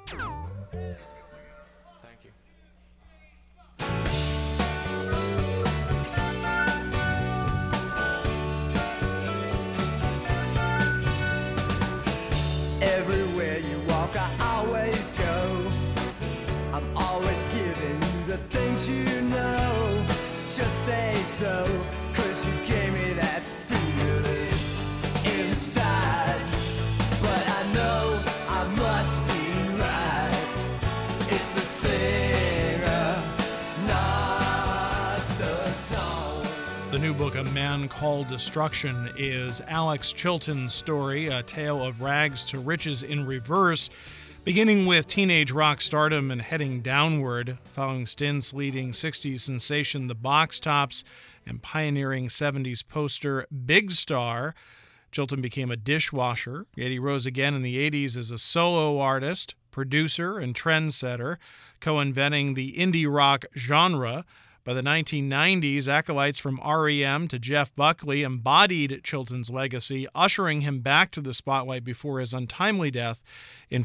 Thank you. Everywhere you walk, I always go. I'm always giving you the things you know. Just say so, 'cause you gave me that feeling inside. But I know I must be right. It's the singer, not the song. The new book, A Man Called Destruction, is Alex Chilton's story, a tale of rags to riches in reverse, beginning with teenage rock stardom and heading downward, following stints leading 60s sensation The Box Tops and pioneering 70s poster Big Star. Chilton became a dishwasher, yet he rose again in the 80s as a solo artist, producer, and trendsetter, co-inventing the indie rock genre. By the 1990s, acolytes from REM to Jeff Buckley embodied Chilton's legacy, ushering him back to the spotlight before his untimely death in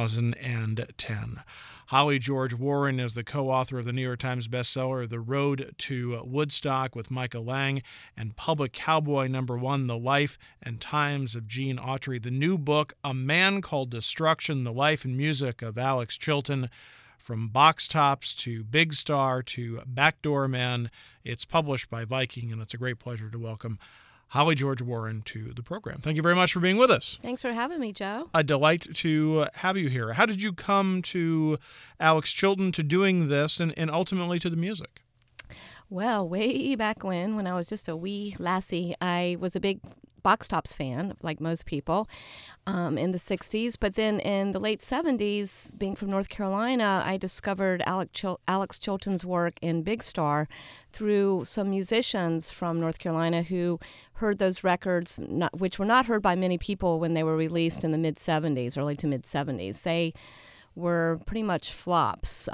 2010. Holly George Warren is the co-author of the New York Times bestseller The Road to Woodstock with Micah Lang and Public Cowboy #1, The Life and Times of Gene Autry. The new book, A Man Called Destruction, The Life and Music of Alex Chilton, from Box Tops to Big Star to Backdoor Man. It's published by Viking, and it's a great pleasure to welcome Holly George Warren to the program. Thank you very much for being with us. Thanks for having me, Joe. A delight to have you here. How did you come to Alex Chilton, to doing this, and ultimately to the music? Well, way back when I was just a wee lassie, I was a big Box Tops fan, like most people, in the 60s. But then in the late 70s, being from North Carolina, I discovered Alex Chilton's work in Big Star through some musicians from North Carolina who heard those records, which were not heard by many people when they were released in the mid-70s, early to mid-70s. They were pretty much flops.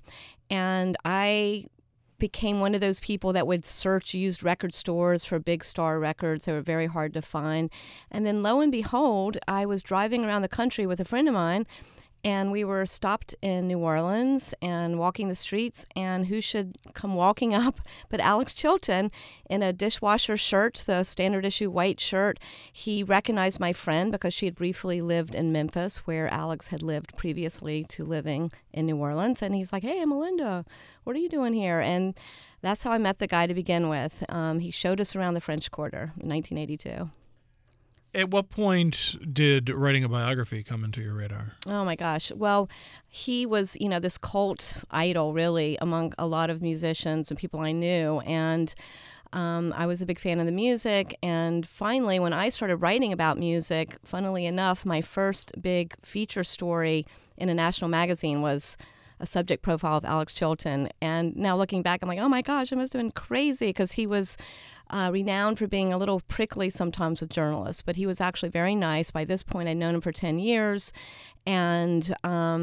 And I became one of those people that would search used record stores for Big Star records. They were very hard to find. And then lo and behold, I was driving around the country with a friend of mine, and we were stopped in New Orleans and walking the streets, and who should come walking up but Alex Chilton in a dishwasher shirt, the standard issue white shirt. He recognized my friend because she had briefly lived in Memphis, where Alex had lived previously to living in New Orleans. And he's like, "Hey, Melinda, what are you doing here?" And that's how I met the guy to begin with. He showed us around the French Quarter in 1982. At what point did writing a biography come into your radar? Oh my gosh. Well, he was, this cult idol really among a lot of musicians and people I knew. And I was a big fan of the music. And finally, when I started writing about music, funnily enough, my first big feature story in a national magazine was a subject profile of Alex Chilton. And now looking back, I'm like, oh my gosh, I must have been crazy, because he was renowned for being a little prickly sometimes with journalists, but he was actually very nice. By this point, I'd known him for 10 years, and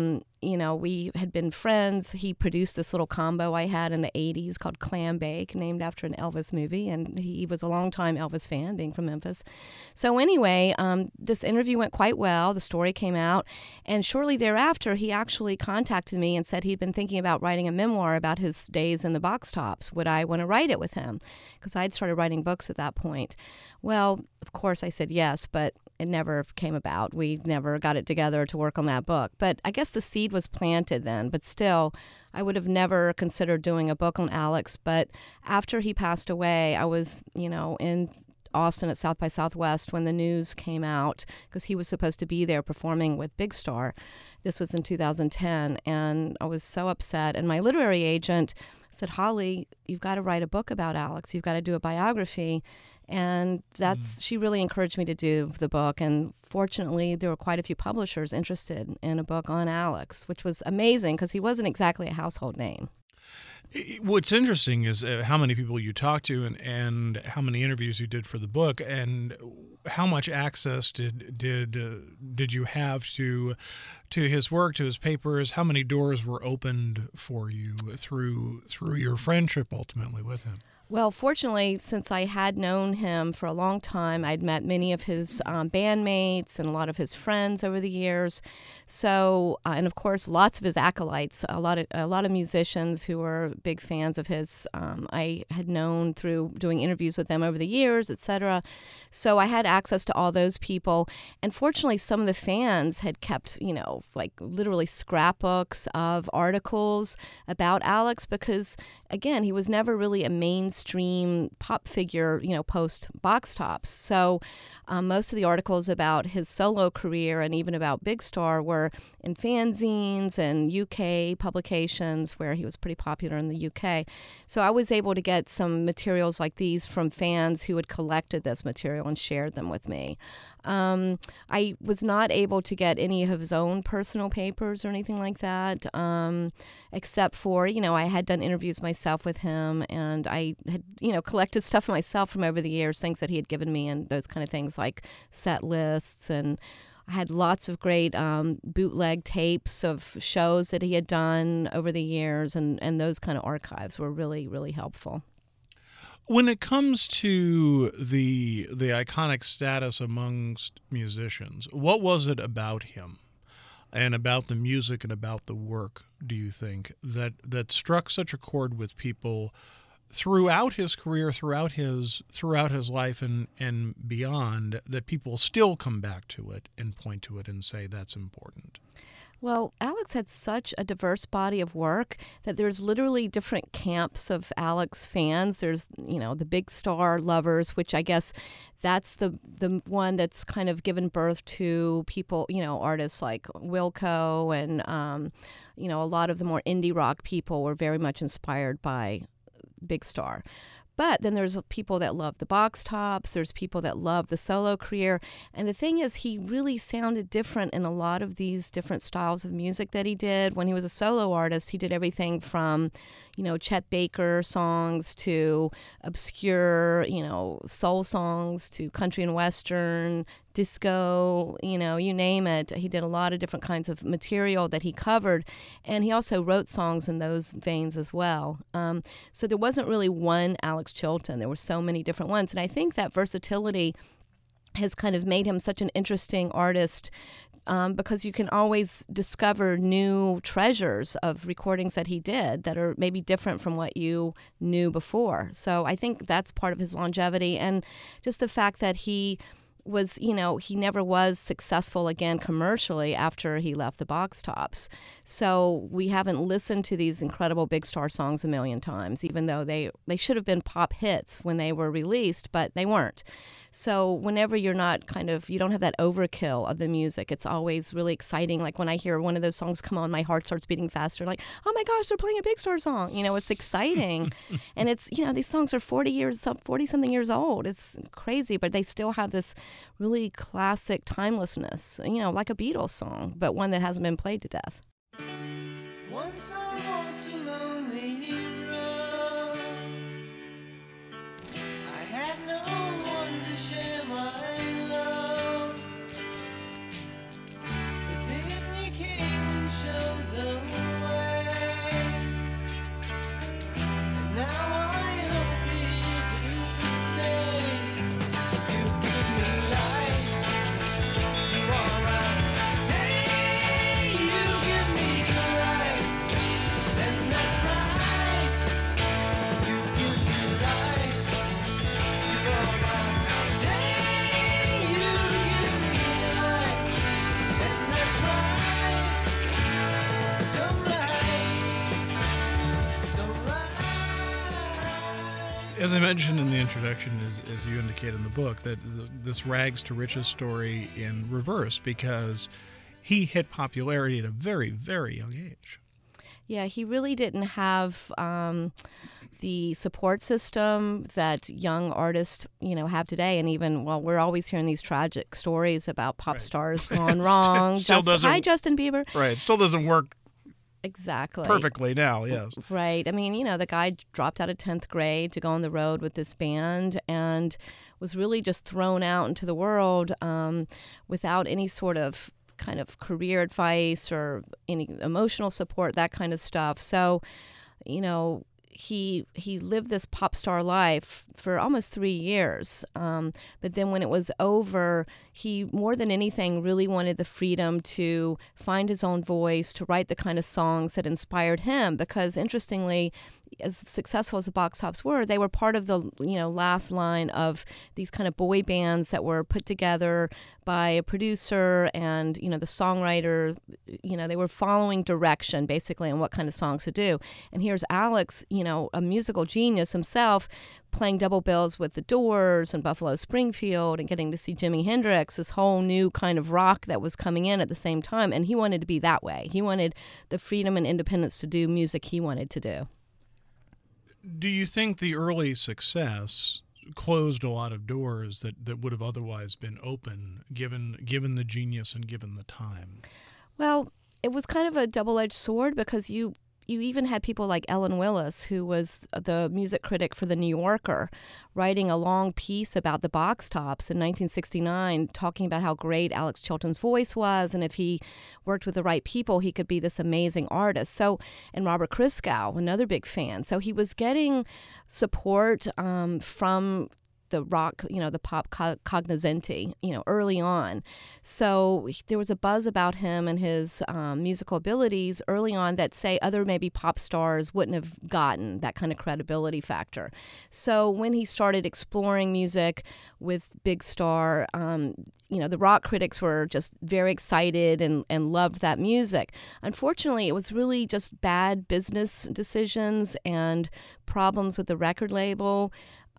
we had been friends. He produced this little combo I had in the 80s called Clam Bake, named after an Elvis movie, and he was a longtime Elvis fan, being from Memphis. So anyway, this interview went quite well. The story came out, and shortly thereafter, he actually contacted me and said he'd been thinking about writing a memoir about his days in the Box Tops. Would I want to write it with him? Because I'd started writing books at that point. Well, of course, I said yes, but it never came about. We never got it together to work on that book. But I guess the seed was planted then. But still, I would have never considered doing a book on Alex. But after he passed away, I was, in Austin at South by Southwest when the news came out, because he was supposed to be there performing with Big Star. This was in 2010, and I was so upset. And my literary agent said, "Holly, you've got to write a book about Alex. You've got to do a biography." And she really encouraged me to do the book. And fortunately, there were quite a few publishers interested in a book on Alex, which was amazing because he wasn't exactly a household name. What's interesting is how many people you talked to and how many interviews you did for the book, and how much access did you have to to his work, to his papers, how many doors were opened for you through your friendship ultimately with him? Well, fortunately, since I had known him for a long time, I'd met many of his bandmates and a lot of his friends over the years. So, and of course, lots of his acolytes, a lot of musicians who were big fans of his. I had known through doing interviews with them over the years, etc. So I had access to all those people. And fortunately, some of the fans had kept, like literally scrapbooks of articles about Alex because, again, he was never really a mainstream pop figure, post Box Tops. So most of the articles about his solo career and even about Big Star were in fanzines and UK publications where he was pretty popular in the UK. So I was able to get some materials like these from fans who had collected this material and shared them with me. I was not able to get any of his own personal papers or anything like that, except for, I had done interviews myself with him, and I had, collected stuff myself from over the years, things that he had given me and those kind of things like set lists, and I had lots of great bootleg tapes of shows that he had done over the years, and those kind of archives were really, really helpful. When it comes to the iconic status amongst musicians, what was it about him and about the music and about the work, do you think, that struck such a chord with people throughout his career, throughout his life and beyond, that people still come back to it and point to it and say that's important? Well, Alex had such a diverse body of work that there's literally different camps of Alex fans. There's, the Big Star lovers, which I guess that's the one that's kind of given birth to people, artists like Wilco and, a lot of the more indie rock people were very much inspired by Big Star. But then there's people that love the Box Tops. There's people that love the solo career. And the thing is, he really sounded different in a lot of these different styles of music that he did. When he was a solo artist, he did everything from, Chet Baker songs to obscure, soul songs to country and western, disco, you name it. He did a lot of different kinds of material that he covered, and he also wrote songs in those veins as well. So there wasn't really one Alex Chilton. There were so many different ones, and I think that versatility has kind of made him such an interesting artist because you can always discover new treasures of recordings that he did that are maybe different from what you knew before. So I think that's part of his longevity, and just the fact that he was, he never was successful again commercially after he left the Box Tops. So we haven't listened to these incredible Big Star songs a million times, even though they should have been pop hits when they were released, but they weren't. So whenever you don't have that overkill of the music, it's always really exciting. Like when I hear one of those songs come on, my heart starts beating faster. Like, oh my gosh, they're playing a Big Star song. It's exciting. And it's, these songs are 40-something years old. It's crazy, but they still have this really classic timelessness, like a Beatles song, but one that hasn't been played to death. Once I walked a lonely road. I had no one to share my love, but then you came and showed the way, and now I hope you do stay. You give me life, you are right. Hey, you give me life, and that's right. You give me life, you are right. Hey, you give me life, and that's right. So right, so right. As I mentioned in the introduction, as you indicate in the book, that this rags to riches story in reverse, because he hit popularity at a very, very young age. Yeah, he really didn't have the support system that young artists, have today. And even, we're always hearing these tragic stories about pop Right. stars gone wrong. Still doesn't- Hi, Justin Bieber. Right. It still doesn't work Exactly. perfectly now, yes. Right. I mean, the guy dropped out of 10th grade to go on the road with this band and was really just thrown out into the world without any sort of kind of career advice or any emotional support, that kind of stuff. So, you know, he lived this pop star life for almost 3 years. But then when it was over, he, more than anything, really wanted the freedom to find his own voice, to write the kind of songs that inspired him. Because interestingly, as successful as the Box Tops were, they were part of the, you know, last line of these kind of boy bands that were put together by a producer and, you know, the songwriter. You know, they were following direction basically on what kind of songs to do. And here's Alex, you know, a musical genius himself, playing double bills with the Doors and Buffalo Springfield and getting to see Jimi Hendrix, this whole new kind of rock that was coming in at the same time. And he wanted to be that way. He wanted the freedom and independence to do music he wanted to do. Do you think the early success closed a lot of doors that would have otherwise been open, given the genius and given the time? Well, it was kind of a double-edged sword because you even had people like Ellen Willis, who was the music critic for The New Yorker, writing a long piece about the Box Tops in 1969, talking about how great Alex Chilton's voice was, and if he worked with the right people, he could be this amazing artist. So, and Robert Christgau, another big fan. So he was getting support from the rock, you know, the pop cognoscenti, you know, early on. So there was a buzz about him and his musical abilities early on that, say, other maybe pop stars wouldn't have gotten that kind of credibility factor. So when he started exploring music with Big Star, you know, the rock critics were just very excited and loved that music. Unfortunately, it was really just bad business decisions and problems with the record label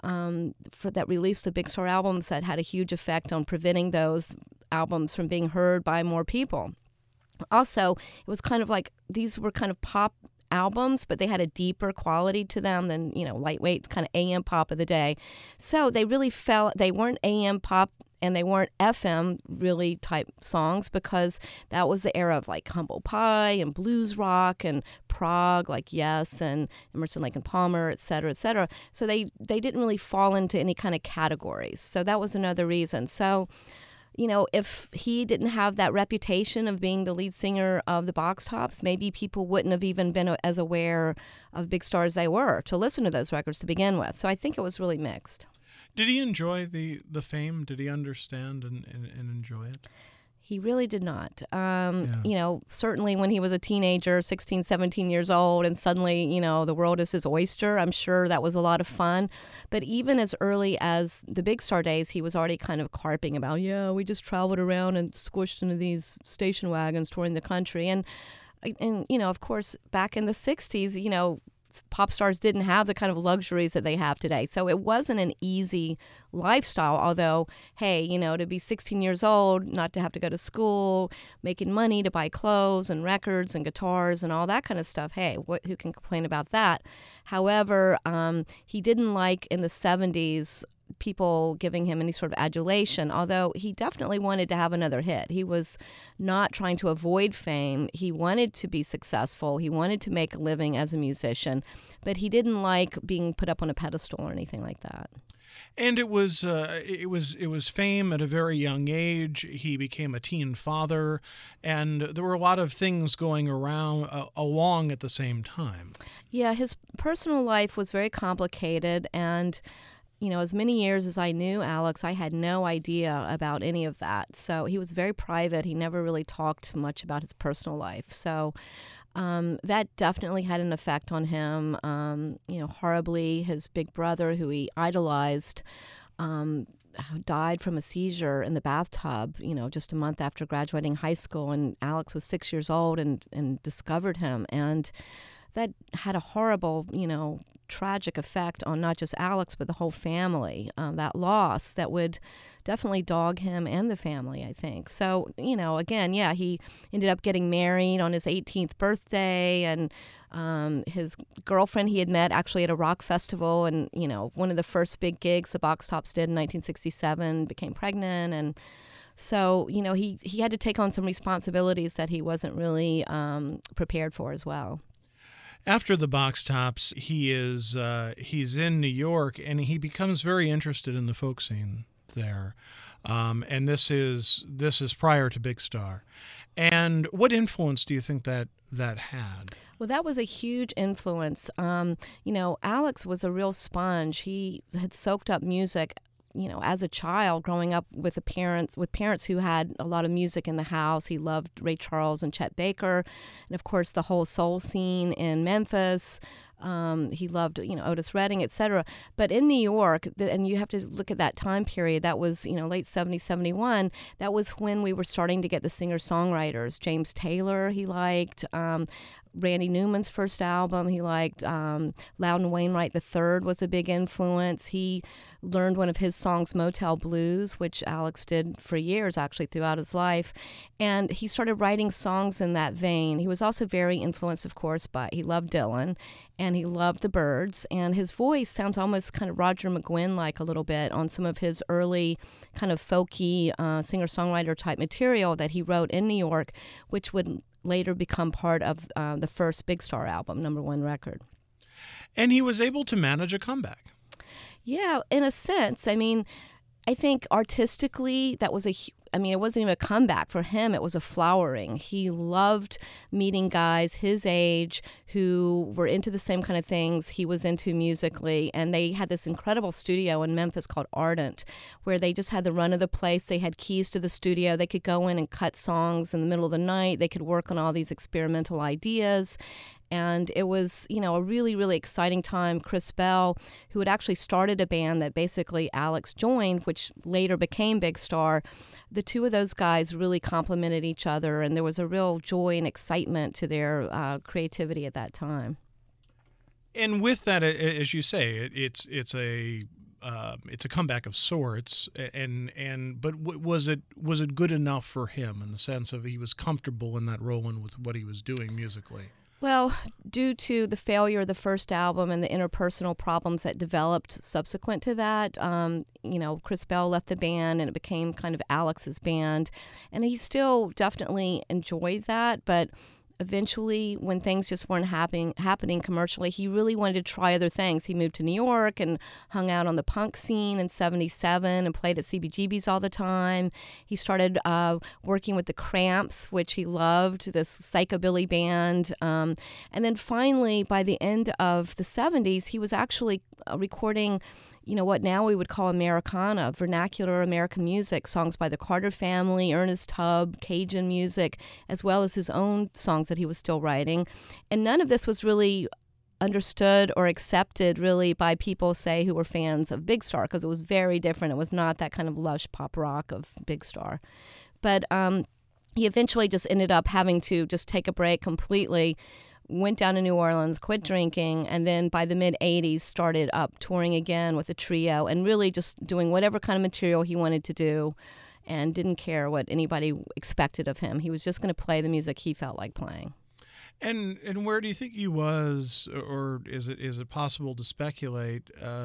for that released the Big Star albums that had a huge effect on preventing those albums from being heard by more people. Also, it was kind of like these were kind of pop albums, but they had a deeper quality to them than, you know, lightweight kind of AM pop of the day. So they really they weren't AM pop and they weren't FM really type songs because that was the era of like Humble Pie and blues rock and prog like Yes and Emerson, Lake and Palmer, et cetera, et cetera. So they didn't really fall into any kind of categories. So that was another reason. So, you know, if he didn't have that reputation of being the lead singer of the Box Tops, maybe people wouldn't have even been as aware of Big Star as they were to listen to those records to begin with. So I think it was really mixed. Did he enjoy the fame? Did he understand and enjoy it? He really did not. You know, certainly when he was a teenager, 16, 17 years old, and suddenly, you know, the world is his oyster, I'm sure that was a lot of fun. But even as early as the Big Star days, he was already kind of carping about, yeah, we just traveled around and squished into these station wagons touring the country. And you know, of course, back in the 60s, you know, pop stars didn't have the kind of luxuries that they have today. So it wasn't an easy lifestyle, although, hey, you know, to be 16 years old, not to have to go to school, making money to buy clothes and records and guitars and all that kind of stuff, hey, who can complain about that? However, he didn't like in the 70s people giving him any sort of adulation, although he definitely wanted to have another hit. He was not trying to avoid fame. He wanted to be successful. He wanted to make a living as a musician, but he didn't like being put up on a pedestal or anything like that. And it was fame at a very young age. He became a teen father, and there were a lot of things going along at the same time. Yeah, his personal life was very complicated, and you know, as many years as I knew Alex, I had no idea about any of that. So he was very private. He never really talked much about his personal life. So that definitely had an effect on him. You know, horribly, his big brother, who he idolized, died from a seizure in the bathtub, you know, just a month after graduating high school. And Alex was 6 years old and discovered him. And that had a horrible, you know, tragic effect on not just Alex, but the whole family. That loss that would definitely dog him and the family, I think. So, you know, again, yeah, he ended up getting married on his 18th birthday, and his girlfriend he had met actually at a rock festival, and, you know, one of the first big gigs the Box Tops did in 1967, became pregnant, and so, you know, he had to take on some responsibilities that he wasn't really prepared for as well. After the Box Tops, he's in New York, and he becomes very interested in the folk scene there. and this is prior to Big Star. And what influence do you think that had? Well, that was a huge influence. Alex was a real sponge. He had soaked up music, as a child growing up with parents who had a lot of music in the house. He loved Ray Charles and Chet Baker, and of course the whole soul scene in Memphis. He loved, Otis Redding, etc. But in New York, and you have to look at that time period, that was, late 70, 71, that was when we were starting to get the singer-songwriters. James Taylor, he liked. Randy Newman's first album, he liked. Loudon Wainwright III was a big influence. He learned one of his songs, Motel Blues, which Alex did for years, actually, throughout his life. And he started writing songs in that vein. He was also very influenced, of course, he loved Dylan, and he loved the Byrds. And his voice sounds almost kind of Roger McGuinn-like a little bit on some of his early kind of folky singer-songwriter type material that he wrote in New York, which would later become part of the first Big Star album, #1 record. And he was able to manage a comeback. Yeah, in a sense. I mean, I think artistically that was it wasn't even a comeback for him. It was a flowering. He loved meeting guys his age who were into the same kind of things he was into musically. And they had this incredible studio in Memphis called Ardent, where they just had the run of the place. They had keys to the studio. They could go in and cut songs in the middle of the night. They could work on all these experimental ideas. And it was, a really, really exciting time. Chris Bell, who had actually started a band that basically Alex joined, which later became Big Star, the two of those guys really complemented each other, and there was a real joy and excitement to their creativity at that time. And with that, as you say, it's a comeback of sorts. But was it good enough for him in the sense of he was comfortable in that role and with what he was doing musically? Well, due to the failure of the first album and the interpersonal problems that developed subsequent to that, Chris Bell left the band and it became kind of Alex's band. And he still definitely enjoyed that, but eventually, when things just weren't happening commercially, he really wanted to try other things. He moved to New York and hung out on the punk scene in 77 and played at CBGB's all the time. He started working with the Cramps, which he loved, this psychobilly band. And then finally, by the end of the 70s, he was actually recording what now we would call Americana, vernacular American music, songs by the Carter Family, Ernest Tubb, Cajun music, as well as his own songs that he was still writing. And none of this was really understood or accepted really by people, say, who were fans of Big Star, because it was very different. It was not that kind of lush pop rock of Big Star. But he eventually just ended up having to just take a break completely, went down to New Orleans, quit drinking, and then by the mid-'80s started up touring again with a trio and really just doing whatever kind of material he wanted to do and didn't care what anybody expected of him. He was just going to play the music he felt like playing. And where do you think he was, or is it possible to speculate?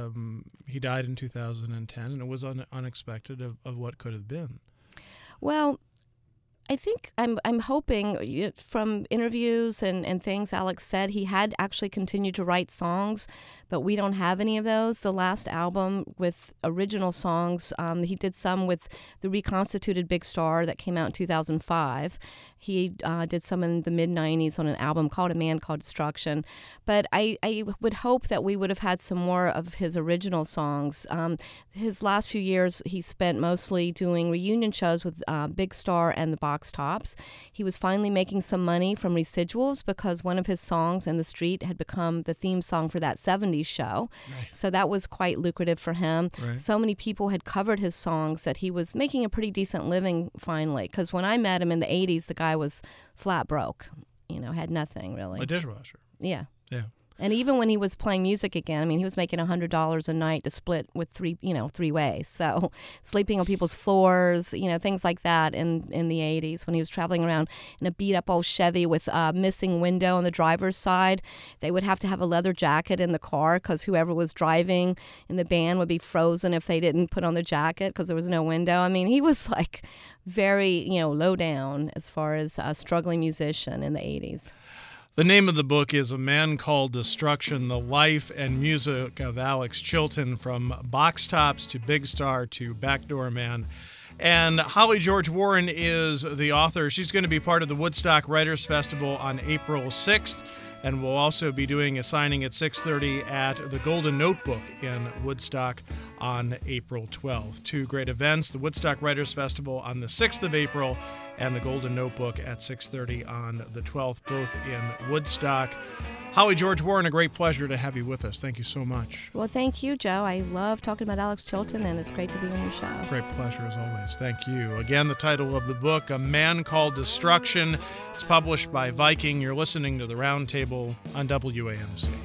He died in 2010, and it was unexpected of what could have been. Well, I think I'm hoping from interviews and things Alex said he had actually continued to write songs, but we don't have any of those. The last album with original songs, he did some with the reconstituted Big Star that came out in 2005. He did some in the mid-'90s on an album called A Man Called Destruction. But I would hope that we would have had some more of his original songs. His last few years, he spent mostly doing reunion shows with Big Star and the Box Tops. He was finally making some money from residuals because one of his songs, In the Street, had become the theme song for that 70s show. Right. So that was quite lucrative for him. Right. So many people had covered his songs that he was making a pretty decent living finally. Because when I met him in the 80s, the guy was flat broke, had nothing really. A dishwasher. Yeah. Yeah. And even when he was playing music again, he was making $100 a night to split with three ways. So sleeping on people's floors, things like that in the 80s when he was traveling around in a beat-up old Chevy with a missing window on the driver's side. They would have to have a leather jacket in the car because whoever was driving in the band would be frozen if they didn't put on the jacket because there was no window. He was like very, low down as far as a struggling musician in the 80s. The name of the book is A Man Called Destruction, The Life and Music of Alex Chilton, from Box Tops to Big Star to Backdoor Man. And Holly George Warren is the author. She's going to be part of the Woodstock Writers Festival on April 6th. And we'll also be doing a signing at 6:30 at the Golden Notebook in Woodstock on April 12th. Two great events, the Woodstock Writers Festival on the 6th of April and the Golden Notebook at 6:30 on the 12th, both in Woodstock. Holly George Warren, a great pleasure to have you with us. Thank you so much. Well, thank you, Joe. I love talking about Alex Chilton, and it's great to be on your show. Great pleasure as always. Thank you. Again, the title of the book, A Man Called Destruction. It's published by Viking. You're listening to The Roundtable on WAMC.